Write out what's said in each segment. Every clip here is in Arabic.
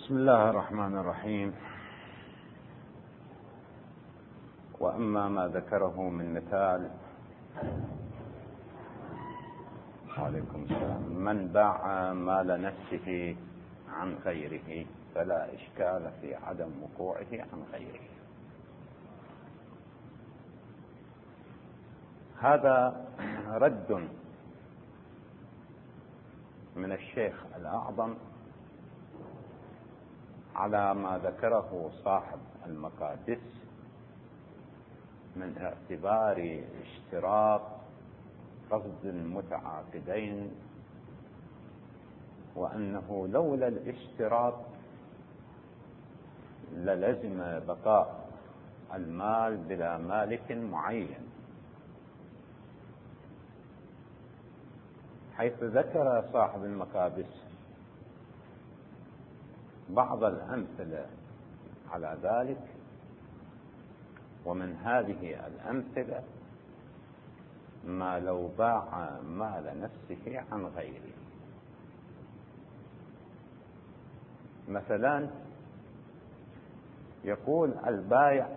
بسم الله الرحمن الرحيم. وأما ما ذكره من مثال عليكم السلام من باع مال نفسه عن غيره فلا إشكال في عدم وقوعه عن غيره. هذا رد من الشيخ الأعظم على ما ذكره صاحب المقادس من اعتبار اشتراط قصد المتعاقدين، وأنه لولا الاشتراط للزم بقاء المال بلا مالك معين، حيث ذكر صاحب المقادس بعض الأمثلة على ذلك. ومن هذه الأمثلة ما لو باع مال نفسه عن غيره. مثلا يقول البائع: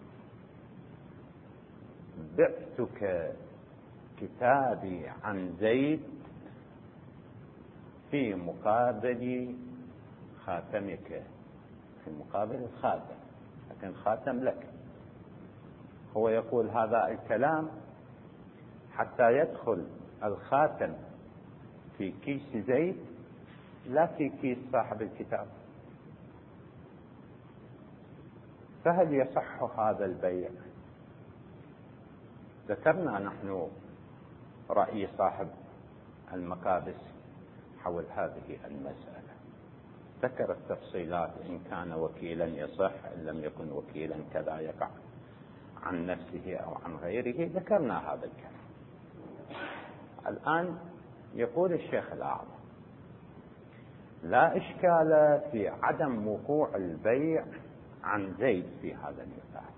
بعتك كتابي عن زيد في مقابل خاتمك، في مقابل الخاتم، لكن خاتم لك. هو يقول هذا الكلام حتى يدخل الخاتم في كيس زيد، لا في كيس صاحب الكتاب. فهل يصح هذا البيع؟ ذكرنا نحن رأي صاحب المقابس حول هذه المسألة، ذكر التفصيلات: إن كان وكيلا يصح، إن لم يكن وكيلا كذا يقع عن نفسه أو عن غيره. ذكرنا هذا الكلام. الآن يقول الشيخ الأعظم: لا إشكال في عدم وقوع البيع عن زيد في هذا المثال،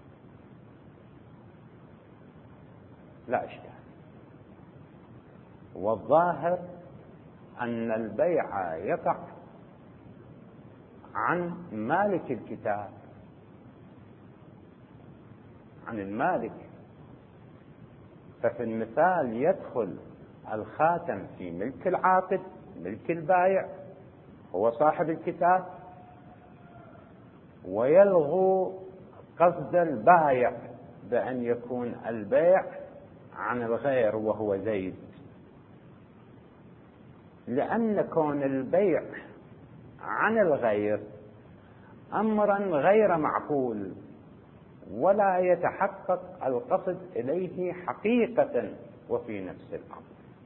لا إشكال. والظاهر أن البيع يقع عن مالك الكتاب، عن المالك. ففي المثال يدخل الخاتم في ملك العاقد، ملك البائع هو صاحب الكتاب، ويلغو قصد البائع بأن يكون البيع عن الغير وهو زيد، لأن كون البيع عن الغير أمرا غير معقول، ولا يتحقق القصد إليه حقيقة وفي نفس الأمر.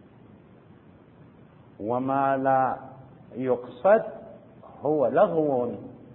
وما لا يقصد هو لغو.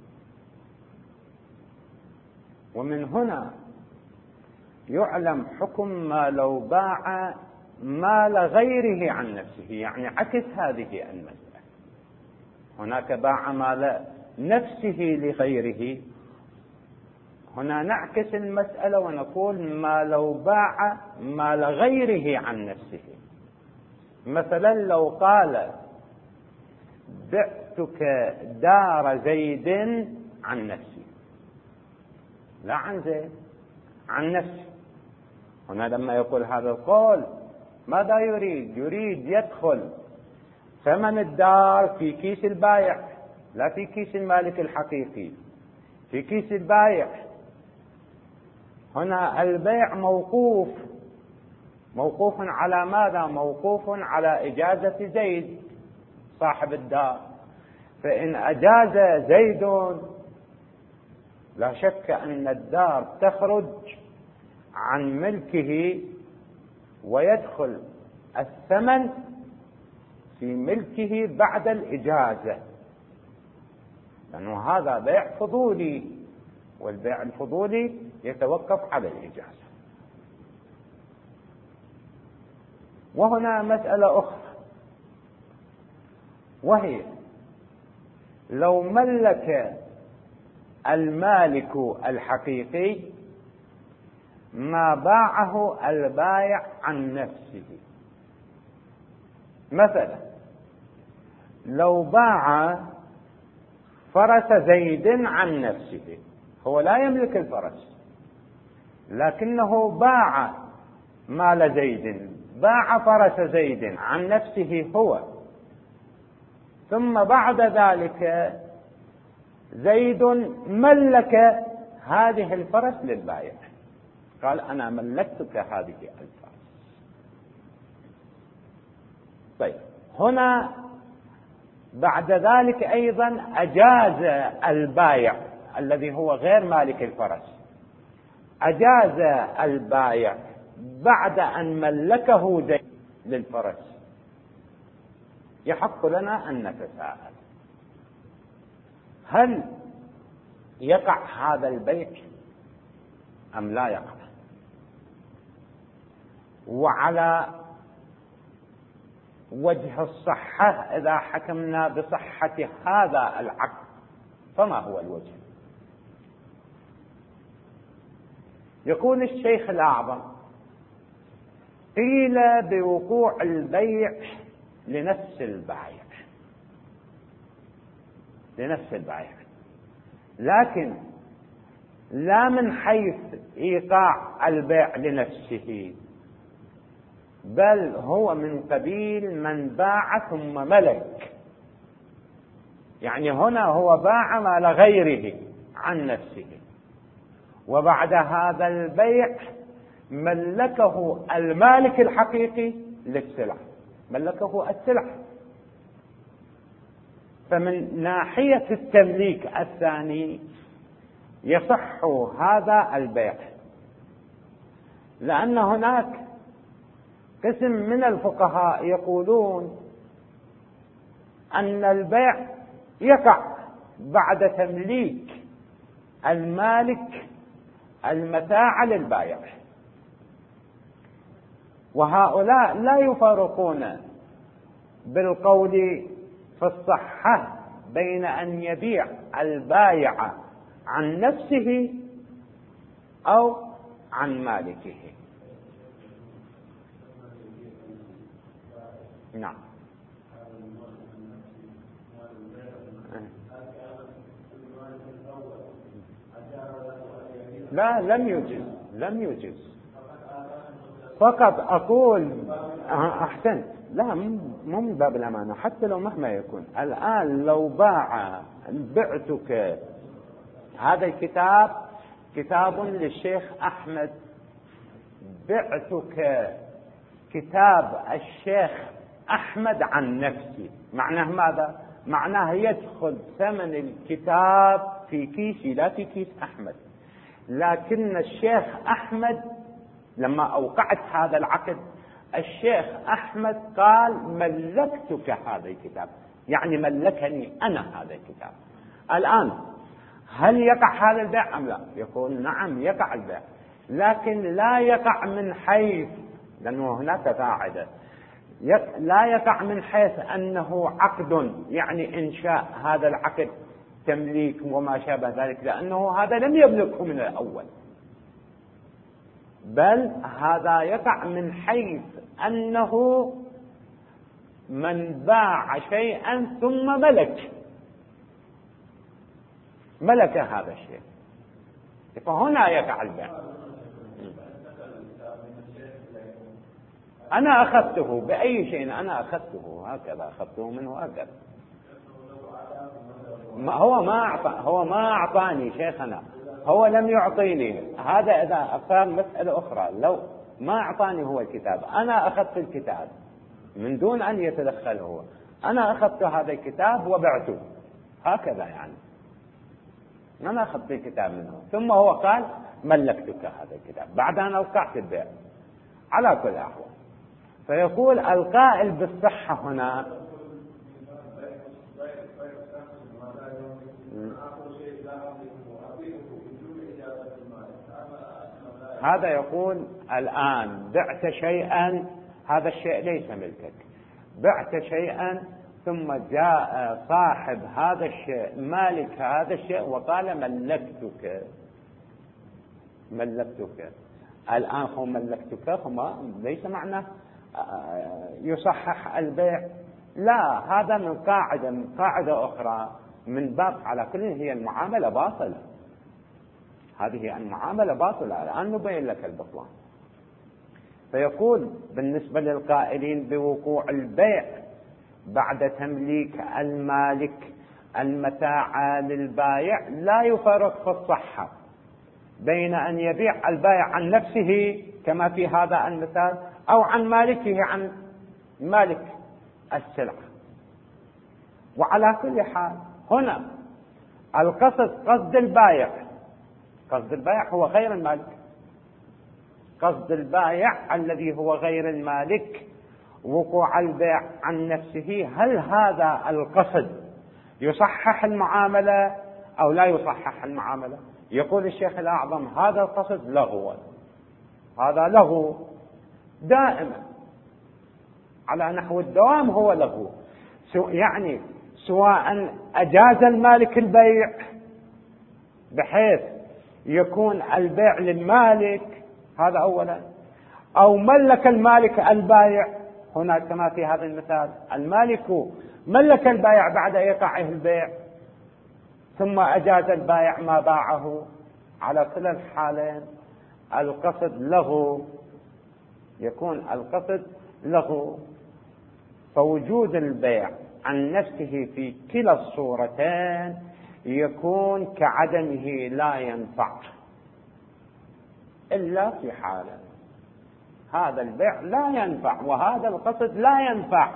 ومن هنا يعلم حكم ما لو باع مال غيره عن نفسه، يعني عكس هذه المسألة. هناك باع مال نفسه لغيره، هنا نعكس المسألة ونقول ما لو باع مال غيره عن نفسه. مثلا لو قال: بعتك دار زيد عن نفسي، لا عن زيد، عن نفسي. هنا لما يقول هذا القول ماذا يريد؟ يريد يدخل ثمن الدار في كيس البائع، لا في كيس المالك الحقيقي، في كيس البائع. هنا البيع موقوف على ماذا؟ موقوف على إجازة زيد صاحب الدار. فإن أجاز زيد لا شك أن الدار تخرج عن ملكه ويدخل الثمن في ملكه بعد الإجازة، لأنه هذا بيع فضولي، والبيع الفضولي يتوقف على الإجازة. وهنا مسألة أخرى، وهي لو ملك المالك الحقيقي ما باعه البائع عن نفسه. مثلا لو باع فرس زيد عن نفسه، هو لا يملك الفرس لكنه باع مال زيد، باع فرس زيد عن نفسه هو، ثم بعد ذلك زيد ملك هذه الفرس للبائع، قال أنا ملكتك هذه الفرس. طيب هنا بعد ذلك أيضا أجاز البائع الذي هو غير مالك الفرس، أجاز البائع بعد أن ملكه زيد للفرس. يحق لنا أن نتساءل هل يقع هذا البيع أم لا يقع؟ وعلى وجه الصحة إذا حكمنا بصحة هذا العقد فما هو الوجه؟ يقول الشيخ الأعظم قيل بوقوع البيع لنفس البائع، لنفس البائع، لكن لا من حيث إيقاع البيع لنفسه، بل هو من قبيل من باع ثم ملك. يعني هنا هو باع مال غيره عن نفسه، وبعد هذا البيع ملكه المالك الحقيقي للسلع، ملكه السلع. فمن ناحية التمليك الثاني يصح هذا البيع، لأن هناك قسم من الفقهاء يقولون أن البيع يقع بعد تمليك المالك المتاع للبائع، وهؤلاء لا يفرقون بالقول في الصحة بين أن يبيع البائع عن نفسه أو عن مالكه. نعم. لا، لم يجز فقط أقول أحسنت، لا مو من باب الأمانة، حتى لو مهما يكون. الآن لو بعتك هذا الكتاب، كتاب للشيخ أحمد، بعتك كتاب الشيخ أحمد عن نفسي، معناه ماذا؟ معناه يدخل ثمن الكتاب في كيسي لا في كيس أحمد، لكن الشيخ أحمد لما أوقعت هذا العقد الشيخ أحمد قال ملكتك هذا الكتاب، يعني ملكني أنا هذا الكتاب. الآن هل يقع هذا البيع أم لا؟ يقول نعم يقع البيع، لكن لا يقع من حيث، لأنه هناك قاعدة، لا يقع من حيث أنه عقد، يعني إنشاء هذا العقد تمليك وما شابه ذلك، لأنه هذا لم يملكه من الأول، بل هذا يقع من حيث أنه من باع شيئا ثم ملك هذا الشيء، فهنا يقع البيع. أنا أخذته بأي شيء، أنا أخذته هكذا، أخذته منه هكذا. هو ما أعطاني شيخنا، هو لم يعطيني هذا. إذا صار مسألة أخرى، لو ما أعطاني هو الكتاب، أنا أخذت الكتاب من دون أن يتدخل هو، أنا أخذت هذا الكتاب وبعته هكذا، يعني أنا أخذت الكتاب منه، ثم هو قال ملكتك هذا الكتاب بعد أن أوقعت البيع. على كل أحوال فيقول القائل بالصحة هنا هذا يقول الآن بعت شيئا، هذا الشيء ليس ملكك، بعت شيئا ثم جاء صاحب هذا الشيء مالك هذا الشيء وقال ملكتك. الآن هو ملكتك، هما ليس معناه يصحح البيع، لا، هذا من قاعدة أخرى، من باب على كل هي المعاملة باطلة، هذه المعاملة باطلة، الآن نبين لك البطلان. فيقول بالنسبة للقائلين بوقوع البيع بعد تمليك المالك المتاع للبائع لا يفرق في الصحة بين أن يبيع البائع عن نفسه كما في هذا المثال أو عن مالكه عن مالك السلعة. وعلى كل حال هنا القصد قصد البائع، قصد البائع هو غير المالك، قصد البائع الذي هو غير المالك وقوع البيع عن نفسه. هل هذا القصد يصحح المعاملة أو لا يصحح المعاملة؟ يقول الشيخ الأعظم هذا القصد لغو، هذا لغو دائما على نحو الدوام، هو لغو، يعني سواء أجاز المالك البيع بحيث يكون البيع للمالك هذا أولا، أو ملك المالك البائع هنا كما في هذا المثال، المالك ملك البائع بعد إيقاعه البيع ثم أجاز البائع ما باعه. على كلا الحالين القصد لغو، يكون القصد لغو. فوجود البيع عن نفسه في كلا الصورتين يكون كعدمه، لا ينفع إلا في حالة هذا البيع لا ينفع وهذا القصد لا ينفع،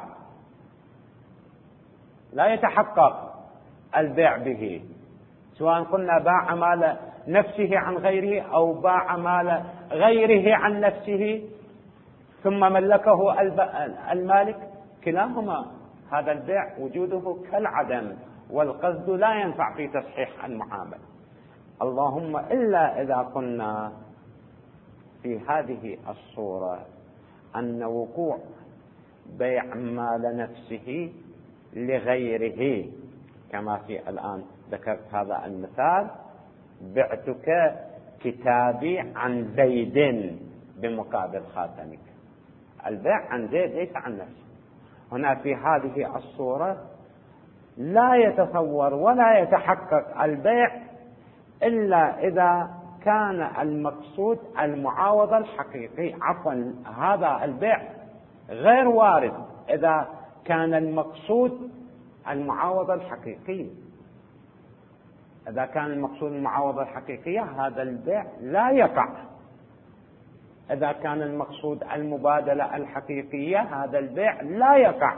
لا يتحقق البيع به، سواء قلنا باع مال نفسه عن غيره أو باع مال غيره عن نفسه ثم ملكه المالك، كلاهما هذا البيع وجوده كالعدم والقصد لا ينفع في تصحيح المعاملة. اللهم إلا إذا قلنا في هذه الصورة أن وقوع بيع مال نفسه لغيره كما في الآن ذكرت هذا المثال، بعتك كتابي عن زيد بمقابل خاتمك، البيع عن زيد ليس عن نفسه. هنا في هذه الصورة لا يتصور ولا يتحقق البيع إلا إذا كان المقصود المعاوضة الحقيقي، عفوا هذا البيع غير وارد إذا كان المقصود المعاوضة الحقيقية. إذا كان المقصود المعاوضة الحقيقية هذا البيع لا يقع. إذا كان المقصود المبادلة الحقيقية هذا البيع لا يقع.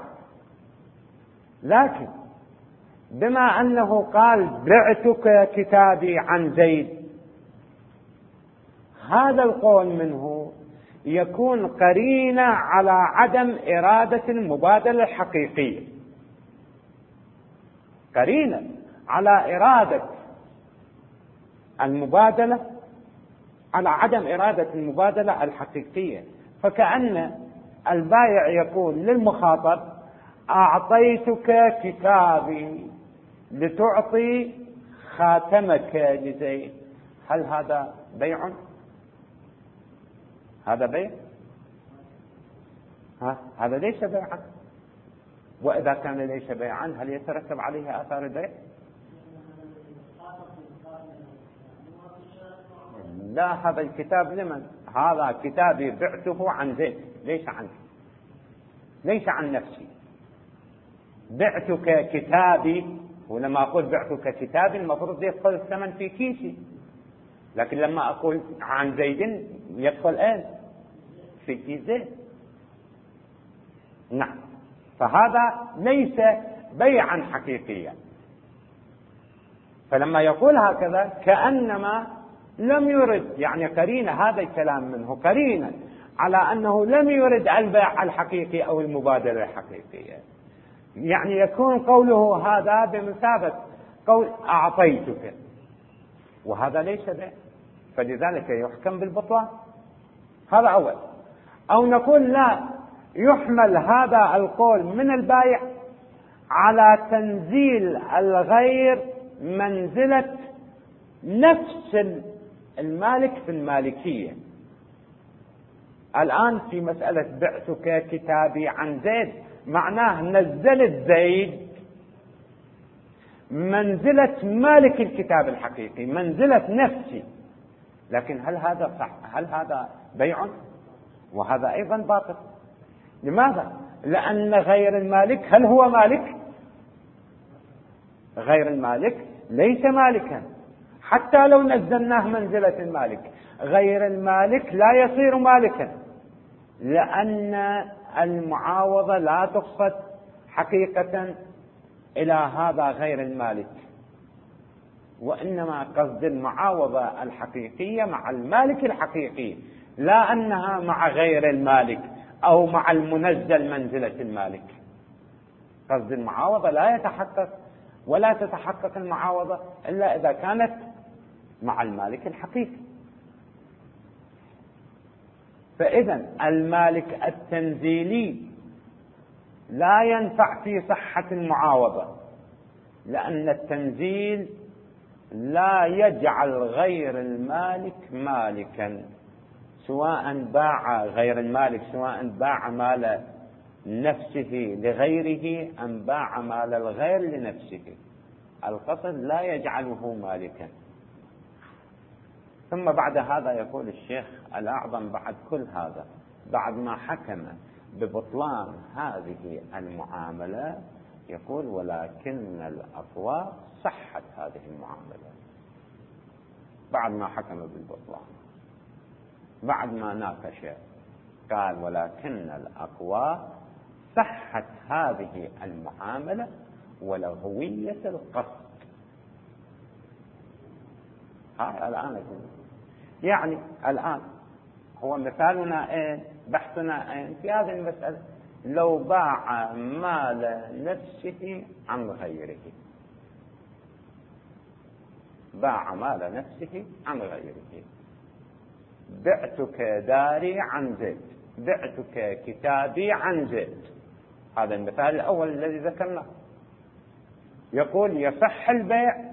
لكن بما أنه قال بعتك كتابي عن زيد، هذا القول منه يكون قرينة على عدم إرادة المبادلة الحقيقية، قرينة على إرادة المبادلة، على عدم إرادة المبادلة الحقيقية. فكأن البائع يقول للمخاطب أعطيتك كتابي لتعطي خاتمك لزيد، هل هذا بيع؟ هذا بيع؟ هذا ليس بيعا. وإذا كان ليس بيعا هل يترتب عليه آثار البيع؟ لا، هذا الكتاب لمن؟ هذا كتابي بعته عن زيد، ليس عنك، ليس عن نفسي. بعتك كتابي، ولما أقول بعتك كتابي المفروض يدخل الثمن في كيسي، لكن لما أقول عن زيد يدخل أين؟ في كيس زيد. نعم، فهذا ليس بيعا حقيقيا. فلما يقول هكذا كأنما لم يرد، يعني قرينة هذا الكلام منه قرينة على أنه لم يرد البيع الحقيقي أو المبادلة الحقيقية، يعني يكون قوله هذا بمثابة قول أعطيتك، وهذا ليس بيع، فلذلك يحكم بالبطلان. هذا أول. أو نقول لا، يحمل هذا القول من البائع على تنزيل الغير منزلة نفس المالك في المالكية. الآن في مسألة بعتك كتابي عن زيد، معناه نزلت زيد منزلة مالك الكتاب الحقيقي، منزلة نفسي. لكن هل هذا صح؟ هل هذا بيع؟ وهذا أيضا باطل. لماذا؟ لأن غير المالك، هل هو مالك؟ غير المالك ليس مالكا، حتى لو نزلناه منزلة المالك. غير المالك لا يصير مالكا، لأن المعاوضة لا تقصد حقيقة إلى هذا غير المالك، وإنما قصد المعاوضة الحقيقية مع المالك الحقيقي، لا أنها مع غير المالك أو مع المنزل منزلة المالك. قصد المعاوضة لا يتحقق ولا تتحقق المعاوضة إلا إذا كانت مع المالك الحقيقي. فإذا المالك التنزيلي لا ينفع في صحة المعاوضة، لأن التنزيل لا يجعل غير المالك مالكا، سواء باع غير المالك، سواء باع مال نفسه لغيره أم باع مال الغير لنفسه. القصد لا يجعله مالكا. ثم بعد هذا يقول الشيخ الأعظم بعد كل هذا، بعد ما حكم ببطلان هذه المعاملة، يقول: ولكن الأقوى صحت هذه المعاملة. بعد ما حكم بالبطلان، بعد ما ناقش، قال: ولكن الأقوى صحت هذه المعاملة ولغوية القصد. هاي الآن يعني الآن هو مثالنا بحثنا في هذه المسألة: لو باع مال نفسه عن غيره، باع مال نفسه عن غيره، بعتك داري عن زيد، بعتك كتابي عن زيد. هذا المثال الأول الذي ذكرناه. يقول: يصح البيع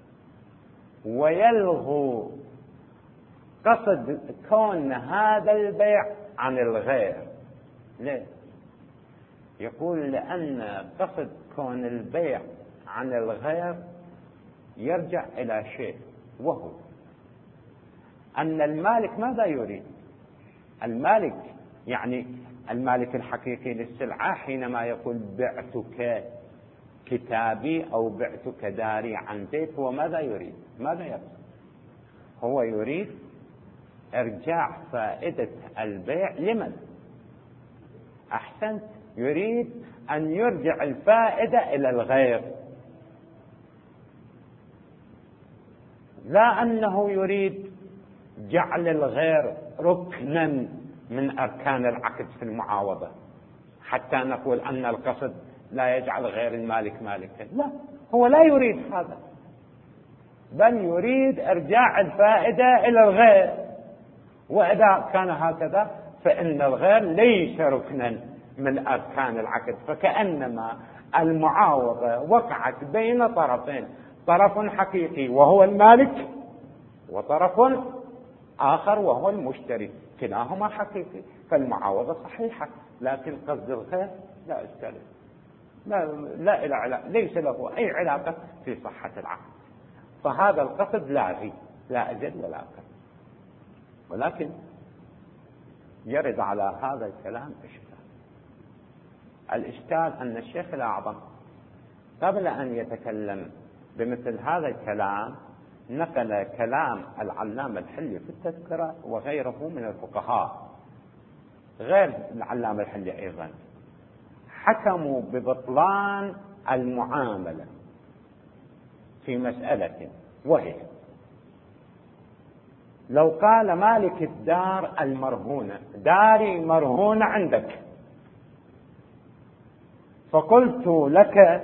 ويلغو قصد كون هذا البيع عن الغير. ليه؟ يقول: لأن قصد كون البيع عن الغير يرجع إلى شيء، وهو أن المالك ماذا يريد؟ المالك يعني المالك الحقيقي للسلعة حينما يقول بعتك كتابي أو بعتك داري عن زيد، هو ماذا يريد؟ ماذا يقصد؟ هو يريد إرجاع فائدة البيع لمن؟ أحسنت، يريد أن يرجع الفائدة إلى الغير، لا أنه يريد جعل الغير ركنا من أركان العقد في المعاوضة حتى نقول أن القصد لا يجعل غير المالك مالكا. لا، هو لا يريد هذا، بل يريد إرجاع الفائدة إلى الغير. وإذا كان هكذا فإن الغير ليس ركنا من أركان العقد، فكأنما المعاوضة وقعت بين طرفين، طرف حقيقي وهو المالك، وطرف آخر وهو المشتري، كلاهما حقيقي، فالمعاوضة صحيحة. لكن قصد الغير لا إشكال، ليس له أي علاقة في صحة العقد، فهذا القصد لاغي، لا أجل ولا أقل. ولكن يرد على هذا الكلام إشكال. الإشكال أن الشيخ الأعظم قبل أن يتكلم بمثل هذا الكلام نقل كلام العلامة الحلي في التذكرة وغيره من الفقهاء، غير العلامة الحلي أيضا، حكموا ببطلان المعاملة في مسألة، وهي: لو قال مالك الدار المرهونة: داري مرهونة عندك، فقلت لك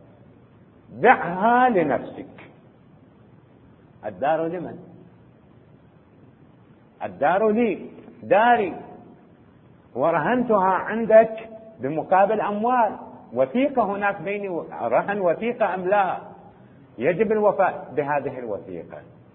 بعها لنفسك. الدار لمن؟ الدار لي، داري، ورهنتها عندك بمقابل أموال، وثيقة هناك بيني رهن وثيقة أم لا؟ يجب الوفاء بهذه الوثيقة.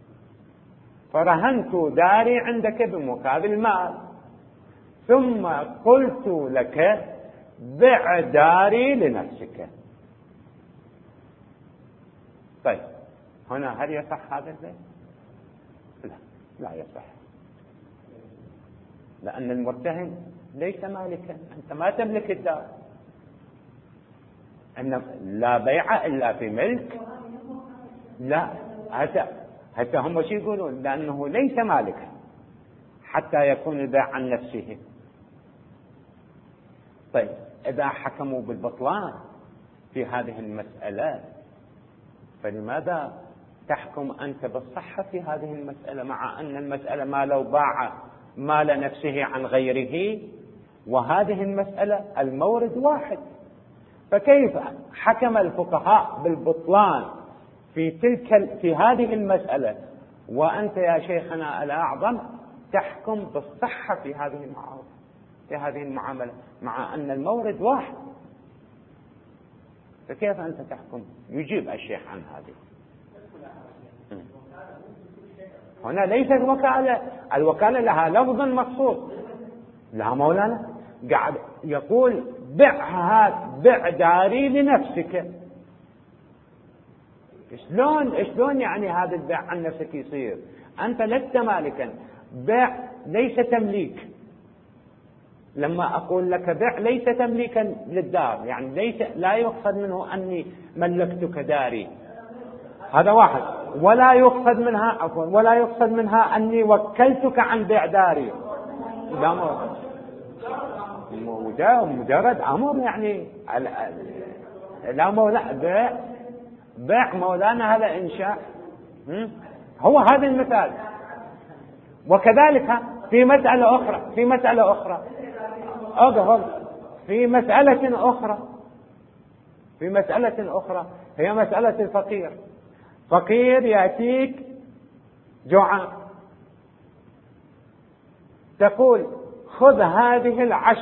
فرهنت داري عندك بمقابل مال، ثم قلت لك بع داري لنفسك. طيب هنا هل يصح هذا البيع؟ لا يصح، لأن المرتهن ليس مالكا، أنت ما تملك الدار، أن لا بيع إلا في ملك. لا، حتى هم شو يقولون؟ لأنه ليس مالكا حتى يكون البيع عن نفسه. طيب إذا حكموا بالبطلان في هذه المسألة فلماذا تحكم أنت بالصحة في هذه المسألة، مع أن المسألة ما لو باع مال نفسه عن غيره، وهذه المسألة المورد واحد؟ فكيف حكم الفقهاء بالبطلان في هذه المسألة وأنت يا شيخنا الأعظم تحكم بالصحة في هذه المعاملة مع أن المورد واحد؟ فكيف أنت تحكم؟ يجيب الشيخ عن هذه. هنا ليست وكالة، الوكالة لها لفظ مخصوص. لا مولانا، قاعد يقول بع داري لنفسك. شلون يعني هذا البيع عن نفسك يصير؟ أنت لست مالكا، بيع ليس تمليك. لما أقول لك بيع ليس تمليكا للدار، يعني لا يقصد منه أني ملكتك داري، هذا واحد. ولا يقصد منها أني وكلتك عن بيع داري. مجرد أمر يعني. لا بيع مولانا هذا إنشاء. هو هذا المثال. وكذلك في مسألة أخرى في مسألة أخرى هي مسألة الفقير. فقير يأتيك جوعان، تقول خذ هذه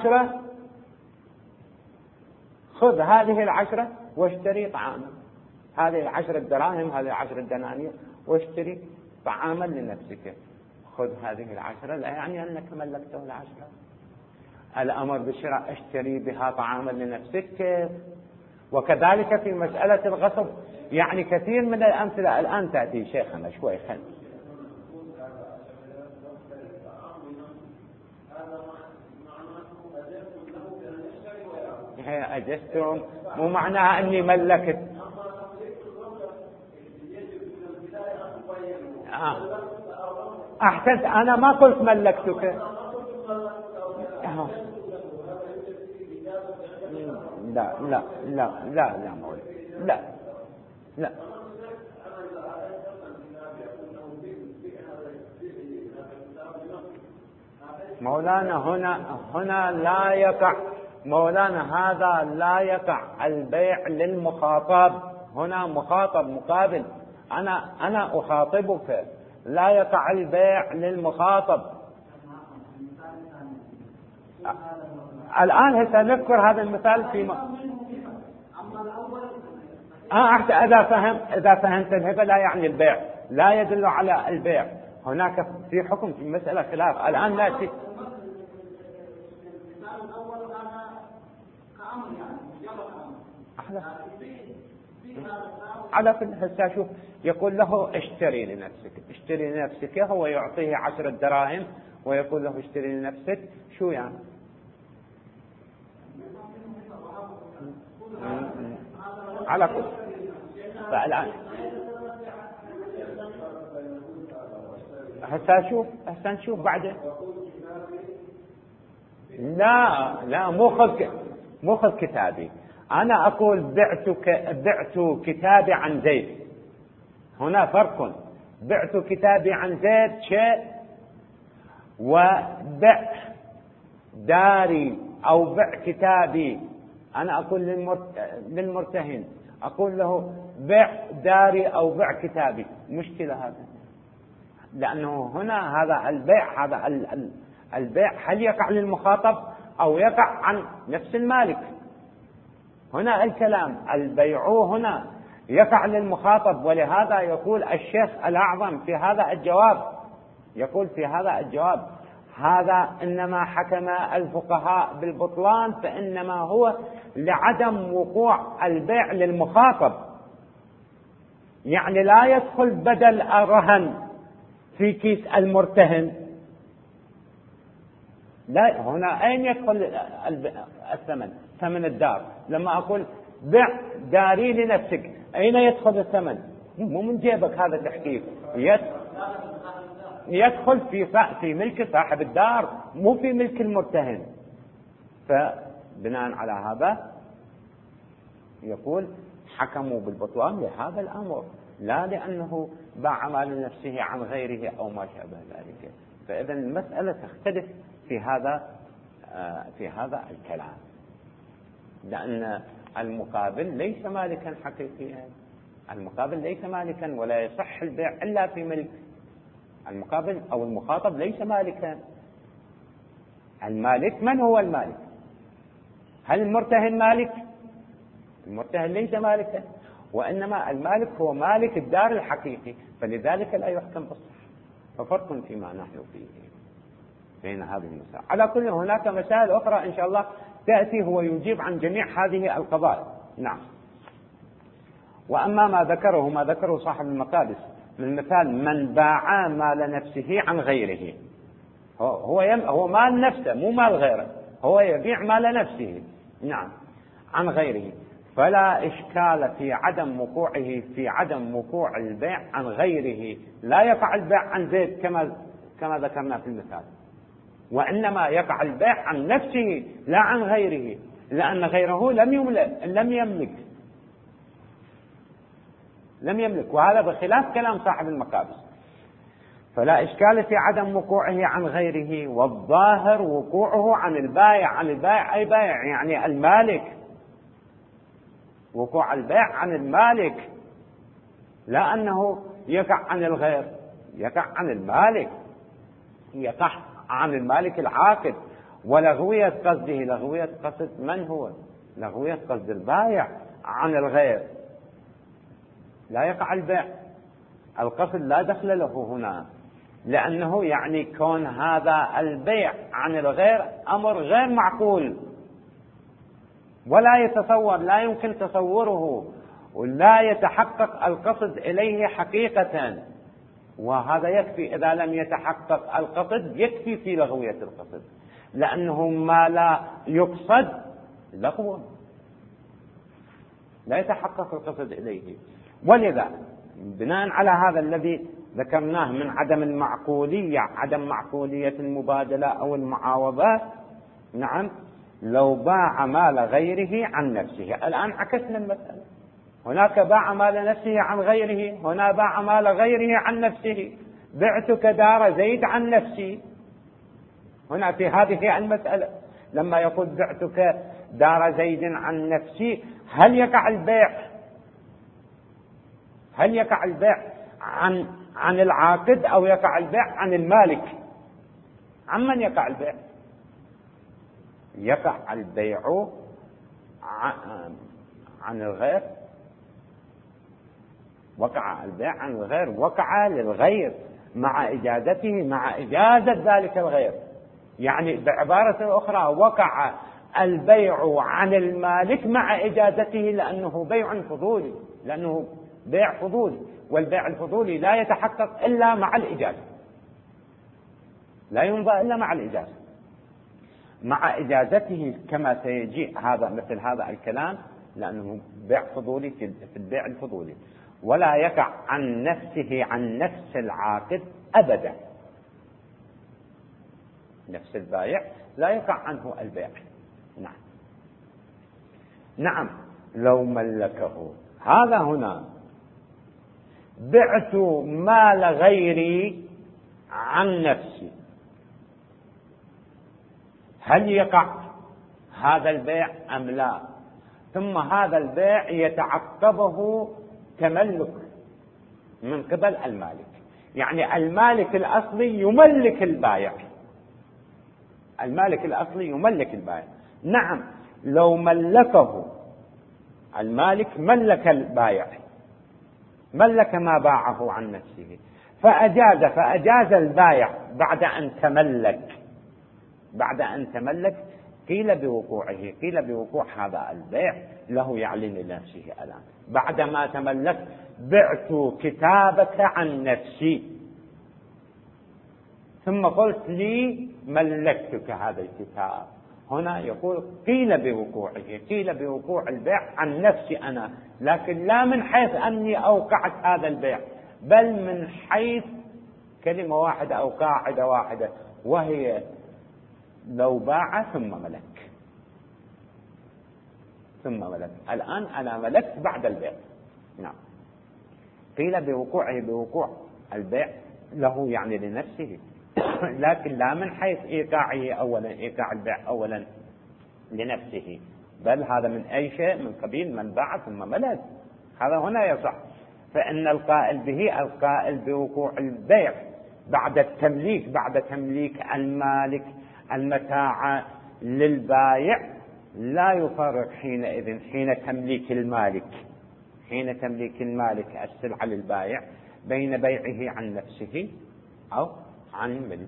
العشرة واشتري طعاما، هذه 10 دراهم، هذه 10 دنانير، واشتري طعاما لنفسك. خذ هذه 10 لا يعني أنك ملكته 10. الأمر بالشراء اشتري بها طعاما لنفسك. وكذلك في مسألة الغصب، يعني كثير من الأمثلة الآن تأتي شيخنا شوي خل. هي أجستهم مو معناها أني ملكت. أحسنت، أنا ما قلت ملكتك. لا مولانا هنا لا يقع مولانا، هذا لا يقع البيع للمخاطب. هنا مخاطب مقابل، أنا أخاطبك، لا يقع البيع للمخاطب. الآن سنذكر هذا المثال إذا فهمت الهبة لا يعني البيع، لا يدل على البيع. هناك في حكم في مسألة خلاف الآن نأتي. على كل هسه شوف، يقول له اشتري لنفسك، هو يعطيه 10 دراهم ويقول له اشتري لنفسك. شو يعني؟ على كل. فالآن هسه نشوف بعدين. لا مو خذ كتابي. أنا أقول بعت كتابي عن زيد. هنا فرق. بعت كتابي عن زيد شيء، وبع داري أو بع كتابي. أنا أقول للمرتهن، أقول له بع داري أو بع كتابي. مشكلة هذا، لأنه هنا هذا البيع هل يقع للمخاطب أو يقع عن نفس المالك؟ هنا الكلام البيع هنا يقع للمخاطب. ولهذا يقول الشيخ الأعظم في هذا الجواب، هذا إنما حكم الفقهاء بالبطلان فإنما هو لعدم وقوع البيع للمخاطب. يعني لا يدخل بدل الرهن في كيس المرتهن. لا، هنا أين يدخل الثمن؟ ثمن الدار. لما أقول بع داري لنفسك، أين يدخل الثمن؟ مو من جيبك، هذا تحقيق. يدخل في ملك صاحب الدار، مو في ملك المرتهن. فبناء على هذا يقول حكموا بالبطلان لهذا الأمر، لا لأنه باع مال نفسه عن غيره أو ما شابه ذلك. فإذا المسألة تختلف في هذا الكلام، لأن المقابل ليس مالكا حقيقيا. المقابل ليس مالكا، ولا يصح البيع إلا في ملك المقابل أو المخاطب. ليس مالكا. المالك من هو المالك؟ هل المرتهن مالك؟ المرتهن ليس مالكا، وإنما المالك هو مالك الدار الحقيقي، فلذلك لا يحكم بالصح. ففرق فيما نحن فيه بين هذه المسائل. على كل هناك مسائل أخرى إن شاء الله تأتي، هو يجيب عن جميع هذه القضايا. نعم. وأما ما ذكره صاحب المقادس من مثال من باع مال نفسه عن غيره، هو مال نفسه مو مال غيره، هو يبيع مال نفسه نعم عن غيره، فلا إشكال في عدم وقوع البيع عن غيره. لا يقع البيع عن زيد كما ذكرنا في المثال، وإنما يقع البيع عن نفسه لا عن غيره، لأن غيره لم يملك، وهذا بخلاف كلام صاحب المقابس. فلا إشكال في عدم وقوعه عن غيره، والظاهر وقوعه عن البائع. أي بائع يعني المالك، وقوع البيع عن المالك، لا أنه يقع عن الغير، يقع عن المالك، يقع عن المالك العاقد. ولغوية قصده، لغوية قصد من هو؟ لغوية قصد البائع عن الغير، لا يقع البيع. القصد لا دخل له هنا، لأنه يعني كون هذا البيع عن الغير أمر غير معقول، ولا يتصور، لا يمكن تصوره، ولا يتحقق القصد إليه حقيقة. وهذا يكفي، إذا لم يتحقق القصد يكفي في لغوية القصد، لأنه ما لا يقصد لغو، لا يتحقق القصد إليه. ولذا بناء على هذا الذي ذكرناه من عدم معقولية المبادلة أو المعاوضة، نعم، لو باع مال غيره عن نفسه. الآن عكسنا المسألة، هناك باع مال نفسه عن غيره، هنا باع مال غيره عن نفسه. بعتك دار زيد عن نفسي، هنا في هذه المسألة لما يقول بعتك دار زيد عن نفسي، هل يقع البيع عن العاقد أو يقع البيع عن المالك؟ عن من يقع البيع؟ يقع البيع عن الغير. وقع البيع عن الغير، وقع للغير مع إجازته، مع إجازة ذلك الغير. يعني بعبارة أخرى وقع البيع عن المالك مع إجازته، لأنه بيع فضولي، لأنه بيع فضولي، والبيع الفضولي لا يتحقق إلا مع الإجازة، لا يمضى إلا مع الإجازة، مع إجازته كما سيجيء مثل هذا الكلام، لأنه بيع فضولي في البيع الفضولي، ولا يقع عن نفسه عن نفس العاقد أبدا. نفس البائع لا يقع عنه البيع. نعم لو ملكه. هذا هنا بعت مال غيري عن نفسي، هل يقع هذا البيع أم لا؟ ثم هذا البيع يتعقبه تملك من قبل المالك، يعني المالك الأصلي يملك البائع، المالك الأصلي يملك البائع. نعم لو ملكه المالك، ملك البائع، ملك ما باعه عن نفسه، فأجاز البائع بعد أن تملك قيل بوقوعه، قيل بوقوع هذا البيع له يعلن لنفسه الآن بعدما تملكت، بعت كتابك عن نفسي، ثم قلت لي ملكتك هذا الكتاب. هنا يقول قيل بوقوعه، قيل بوقوع البيع عن نفسي أنا، لكن لا من حيث أني أوقعت هذا البيع، بل من حيث كلمة واحدة أو قاعدة واحدة، وهي لو باع ثم ملك، ثم ملك. الآن أنا ملكت بعد البيع. نعم، قيل بوقوعه بوقوع البيع له يعني لنفسه، لكن لا من حيث إيقاعه أولا، إيقاع البيع أولا لنفسه، بل هذا من أي شيء من قبيل من باع ثم ملك. هذا هنا يصح. فإن القائل به القائل بوقوع البيع بعد التمليك، بعد تمليك المالك المتاع للبائع، لا يفرق حينئذ حين تمليك المالك، حين تمليك المالك السلعة للبائع بين بيعه عن نفسه أو عن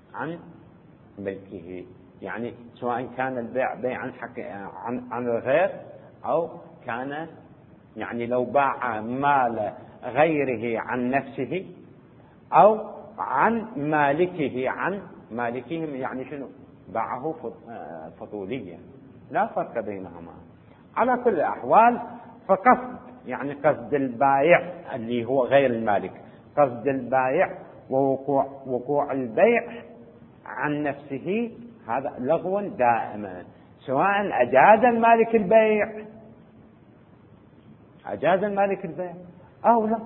ملكه. يعني سواء كان البيع بيعا عن الغير، أو كان يعني لو باع مال غيره عن نفسه أو عن مالكه عن مالكهم، يعني شنو؟ باعه فضوليا، لا فرق بينهما. على كل الأحوال فقصد يعني قصد البائع اللي هو غير المالك، قصد البائع ووقوع البيع عن نفسه هذا لغو دائما، سواء أجاز المالك البيع، أجاز المالك البيع أو لا،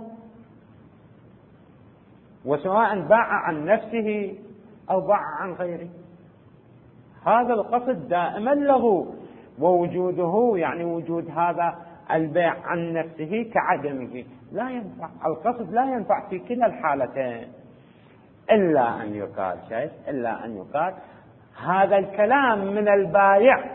وسواء باع عن نفسه أو باع عن غيره، هذا القصد دائما له، ووجوده يعني وجود هذا البيع عن نفسه كعدمه لا ينفع. القصد لا ينفع في كلا الحالتين، إلا أن يقال شيء، إلا أن يقال هذا الكلام من البائع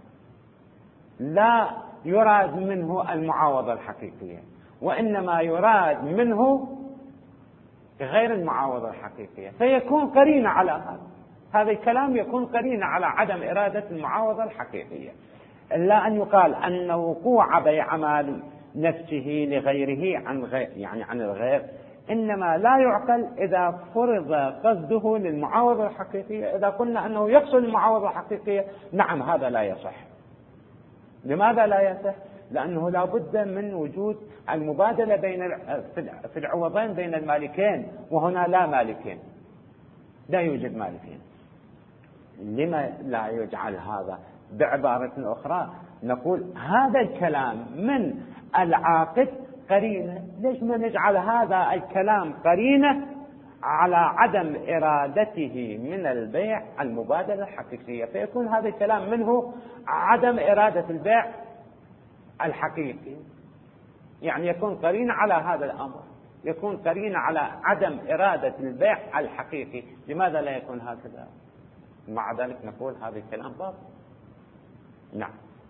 لا يراد منه المعاوضة الحقيقية، وإنما يراد منه غير المعاوضة الحقيقية، فيكون قرينة على هذا الكلام، يكون قرينة على عدم إرادة المعاوضة الحقيقية. إلا أن يقال أن وقوع بيع مال نفسه لغيره عن غير، يعني عن الغير، إنما لا يعقل إذا فرض قصده للمعاوضة الحقيقية. إذا قلنا أنه يقصد المعاوضة الحقيقية، نعم هذا لا يصح. لماذا لا يصح؟ لأنه لا بد من وجود المبادلة في العوضين بين المالكين، وهنا لا مالكين، لا يوجد مالكين. لما لا يجعل هذا؟ بعبارة أخرى نقول هذا الكلام من العاقد قرينة. ليش ما نجعل هذا الكلام قرينة على عدم إرادته من البيع المبادلة الحقيقية، فيكون هذا الكلام منه عدم إرادة البيع الحقيقي، يعني يكون قرينة على هذا الأمر، يكون قرينة على عدم إرادة البيع الحقيقي. لماذا لا يكون هكذا؟ مع ذلك نقول هذا الكلام باطل. نعم،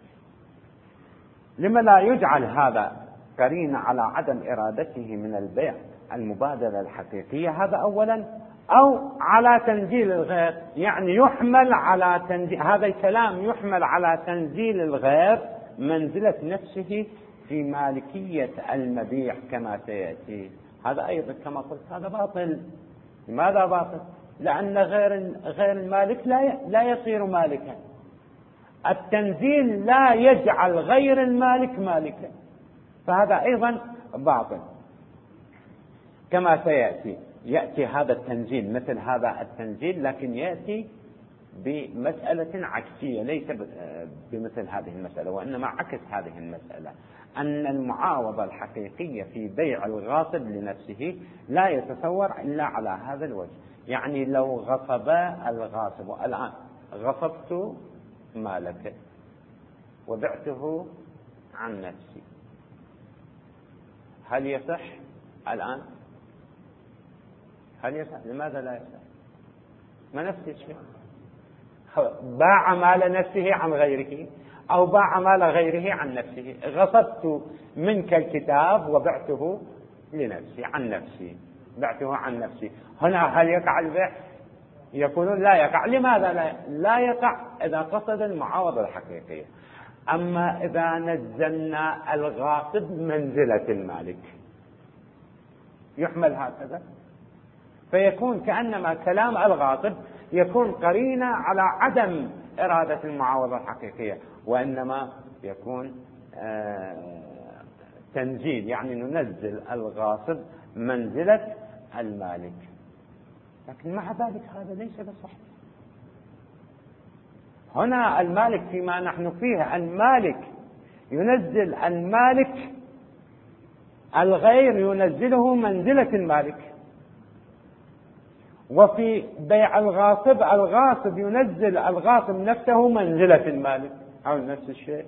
لما لا يجعل هذا قرينة على عدم إرادته من البيع المبادلة الحقيقية؟ هذا أولا. أو على تنزيل الغير، يعني يحمل على تنزيل هذا الكلام، يحمل على تنزيل الغير منزلة نفسه في مالكية المبيع كما سيأتي. هذا أيضا كما قلت هذا باطل. لماذا باطل؟ لأن غير المالك لا يصير مالكا. التنزيل لا يجعل غير المالك مالكا، فهذا أيضا باطل كما سيأتي. يأتي هذا التنزيل مثل هذا التنزيل، لكن يأتي بمسألة عكسية، ليس بمثل هذه المسألة، وإنما عكس هذه المسألة، أن المعاوضة الحقيقية في بيع الغاصب لنفسه لا يتصور إلا على هذا الوجه. يعني لو غصب الغاصب، والآن غصبت مالك وبعته عن نفسي، هل يصح الآن؟ هل يصح؟ لماذا لا يصح؟ ما نفس الشيء، باع مال نفسه عن غيره أو باع مال غيره عن نفسه. غصبت منك الكتاب وبعته لنفسي عن نفسي، بعته عن نفسي. هنا هل يقع البيع؟ يقولون لا يقع. لماذا لا يقع؟ إذا قصد المعاوضة الحقيقية. أما إذا نزلنا الغاصب منزلة المالك يحمل هكذا، فيكون كأنما كلام الغاصب يكون قرينة على عدم إرادة المعاوضة الحقيقية، وإنما يكون تنزيل، يعني ننزل الغاصب منزلة المالك. لكن مع ذلك هذا ليس بصحيح. هنا المالك فيما نحن فيه، المالك ينزل المالك، الغير ينزله منزلة المالك. وفي بيع الغاصب، الغاصب ينزل الغاصب نفسه منزلة المالك، أو نفس الشيء.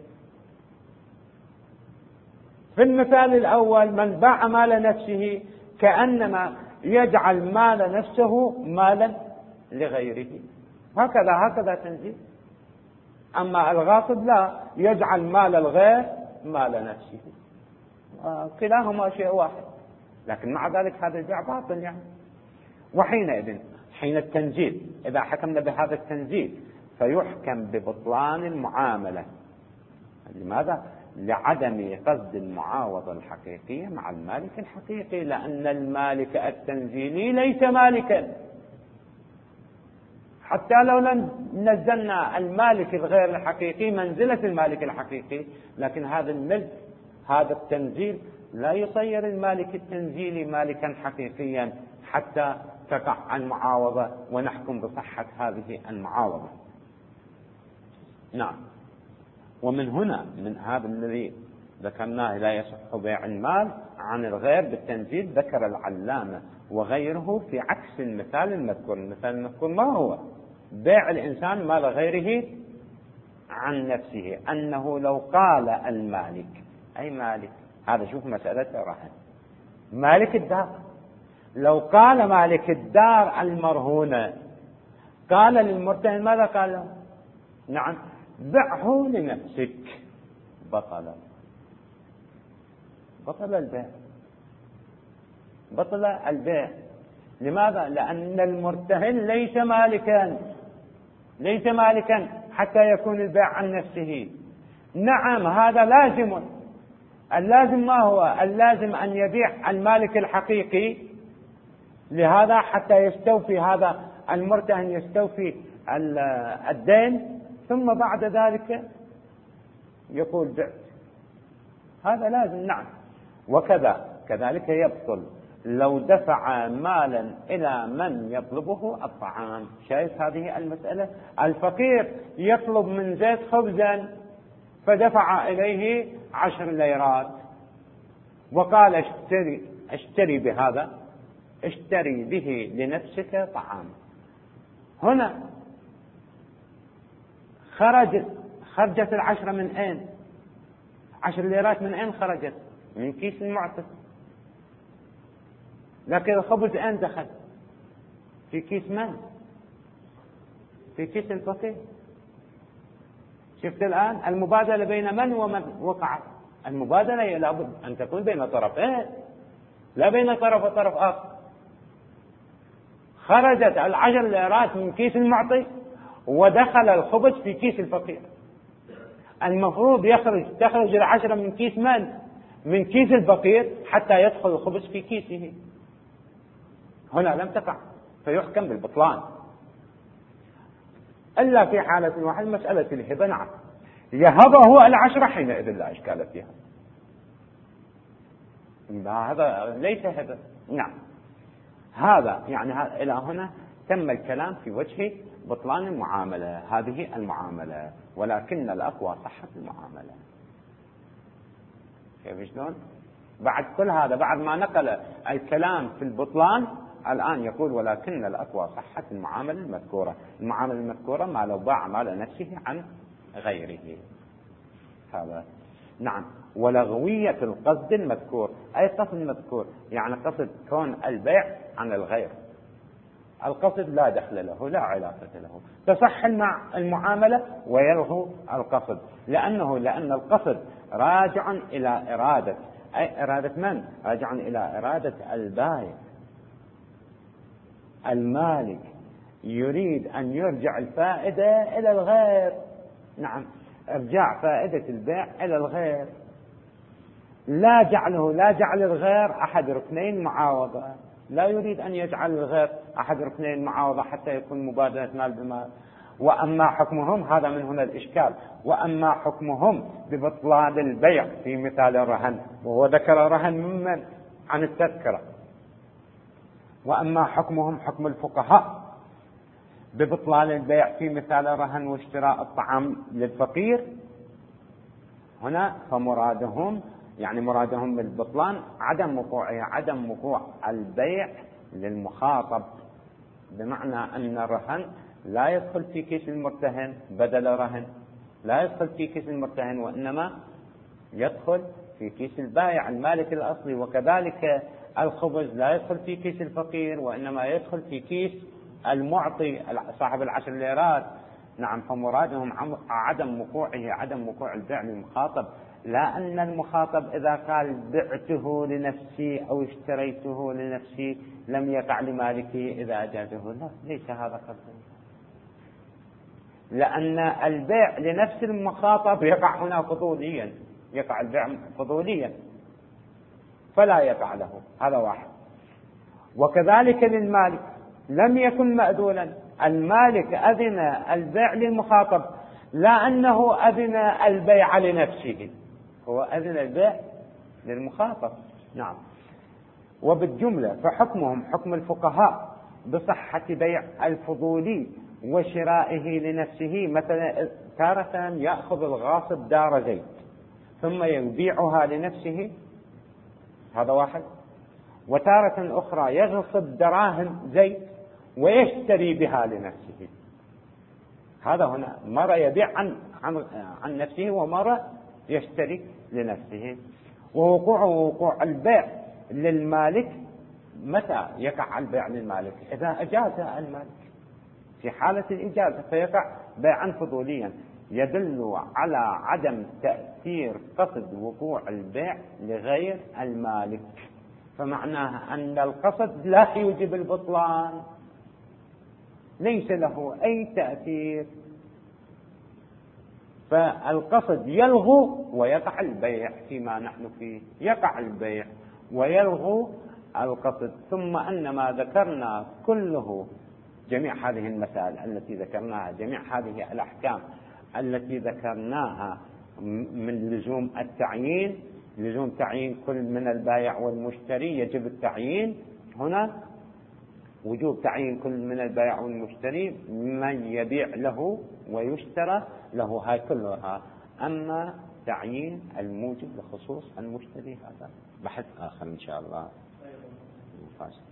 في المثال الأول من باع مال نفسه كأنما يجعل مال نفسه مالا لغيره، هكذا تنزيل. أما الغاصب لا، يجعل مال الغير مال نفسه، كلاهما شيء واحد. لكن مع ذلك هذا البيع باطل يعني. وحينئذ حين التنزيل، إذا حكمنا بهذا التنزيل فيحكم ببطلان المعاملة. لماذا؟ لعدم قصد المعاوضة الحقيقية مع المالك الحقيقي، لأن المالك التنزيلي ليس مالكا. حتى لو نزلنا المالك الغير الحقيقي منزلة المالك الحقيقي، لكن هذا الملك، هذا التنزيل لا يصير المالك التنزيلي مالكا حقيقيا حتى تقع المعاوضة ونحكم بصحة هذه المعاوضة. نعم. ومن هنا، من هذا الذي ذكرناه لا يصح بيع المال عن الغير بالتنزيل، ذكر العلامة وغيره في عكس المثال المذكور. المثال المذكور ما هو؟ بيع الإنسان مال غيره عن نفسه، أنه لو قال المالك، أي مالك، هذا شوف مسألة رهن، مالك الدار، لو قال مالك الدار المرهونة قال للمرتهن، ماذا قال له؟ نعم، بعه لنفسك، بطل البيع، بطل البيع. لماذا؟ لأن المرتهن ليس مالكا حتى يكون البيع عن نفسه. نعم، هذا لازم. اللازم ما هو؟ اللازم أن يبيع المالك الحقيقي، لهذا حتى يستوفي هذا المرتهن، يستوفي الدين، ثم بعد ذلك يقول بعت. هذا لازم. نعم. كذلك يبطل لو دفع مالا إلى من يطلبه الطعام. شايف هذه المسألة؟ الفقير يطلب من زيد خبزا فدفع إليه 10 ليرات وقال اشتري بهذا، اشتري به لنفسك طعام. هنا خرجت 10 من أين؟ 10 ليرات من أين خرجت؟ من كيس المعتق. لكن الخبز أين دخل؟ في كيس من؟ في كيس الفقير. شفت الآن المبادلة بين من ومن وقعت؟ المبادلة لابد أن تكون بين طرفين، لا بين طرف وطرف آخر. خرجت 10 ليرات من كيس المعطي ودخل الخبز في كيس الفقير. المفروض تخرج 10 من كيس من؟ من كيس الفقير حتى يدخل الخبز في كيسه. هنا لم تقع، فيحكم بالبطلان. إلا في حالة واحدة، مسألة الهبة. نعم، يهبه 10 حينئذ لا إشكال فيها، هذا ليس هبة. نعم. هذا يعني إلى هنا تم الكلام في وجه بطلان المعاملة، هذه المعاملة، ولكن الأقوى صحة المعاملة. كيف شلون؟ بعد كل هذا، بعد ما نقل الكلام في البطلان، الآن يقول ولكن الأقوى صحة المعاملة المذكورة. المعاملة المذكورة ما لو باع مال نفسه عن غيره. هذا. نعم. ولغوية القصد المذكور، أي قصد المذكور يعني قصد كون البيع عن الغير. القصد لا دخل له، لا علاقة له، تصح المعاملة ويلغو القصد، لأن القصد راجع إلى إرادة، أي إرادة من؟ راجع إلى إرادة البائع. المالك يريد أن يرجع الفائدة إلى الغير. نعم، ارجاع فائدة البيع إلى الغير، لا جعل الغير أحد ركنين معاوضة، لا يريد أن يجعل الغير أحد ركنين معاوضة حتى يكون مبادلة مال بمال. وأما حكمهم، هذا من هنا الإشكال، وأما حكمهم ببطلان البيع في مثال الرهن، وهو ذكر رهن ممن عن التذكرة. وأما حكمهم حكم الفقهاء ببطلان البيع في مثال الرهن واشتراء الطعام للفقير، هنا فمرادهم مرادهم بالبطلان عدم وقوع البيع للمخاطب، بمعنى أن الرهن لا يدخل في كيس المرتهن بدل رهن، لا يدخل في كيس المرتهن، وإنما يدخل في كيس البائع المالك الأصلي. وكذلك الخبز لا يدخل في كيس الفقير، وإنما يدخل في كيس المعطي صاحب ال10 ليرات. نعم، فمرادهم عدم وقوع البيع للمخاطب، لا أن المخاطب إذا قال بعته لنفسي أو اشتريته لنفسي لم يقع لمالكه إذا أجازه، لا، ليس هذا قصده، لأن البيع لنفس المخاطب يقع هنا فضوليا، يقع البيع فضوليا فلا يقع له، هذا واحد. وكذلك للمالك لم يكن مأذولا، المالك أذن البيع للمخاطب، لا أنه أذن البيع لنفسه، هو أذن البيع للمخاطب. نعم. وبالجملة فحكمهم حكم الفقهاء بصحة بيع الفضولي وشرائه لنفسه. مثلا تارة يأخذ الغاصب دار زيت ثم يبيعها لنفسه، هذا واحد. وتارة أخرى يغصب دراهم زيت ويشتري بها لنفسه، هذا هنا مرة يبيع عن نفسه ومرة يشتري لنفسه. ووقوع البيع للمالك، متى يقع البيع للمالك؟ إذا أجاز المالك، في حالة الإجازة فيقع بيعا فضوليا، يدل على عدم تأثير قصد وقوع البيع لغير المالك، فمعناها أن القصد لا يوجب البطلان، ليس له أي تأثير، فالقصد يلغو ويقع البيع فيما نحن فيه، يقع البيع ويلغو القصد. ثم أن ما ذكرنا كله، جميع هذه المسائل التي ذكرناها، جميع هذه الأحكام التي ذكرناها من لزوم التعيين، لزوم تعيين كل من البائع والمشتري، يجب التعيين هنا، وجوب تعيين كل من البائع والمشتري من يبيع له ويشترى له، هاي كلها. أما تعيين الموجب لخصوص المشتري هذا بحث آخر إن شاء الله.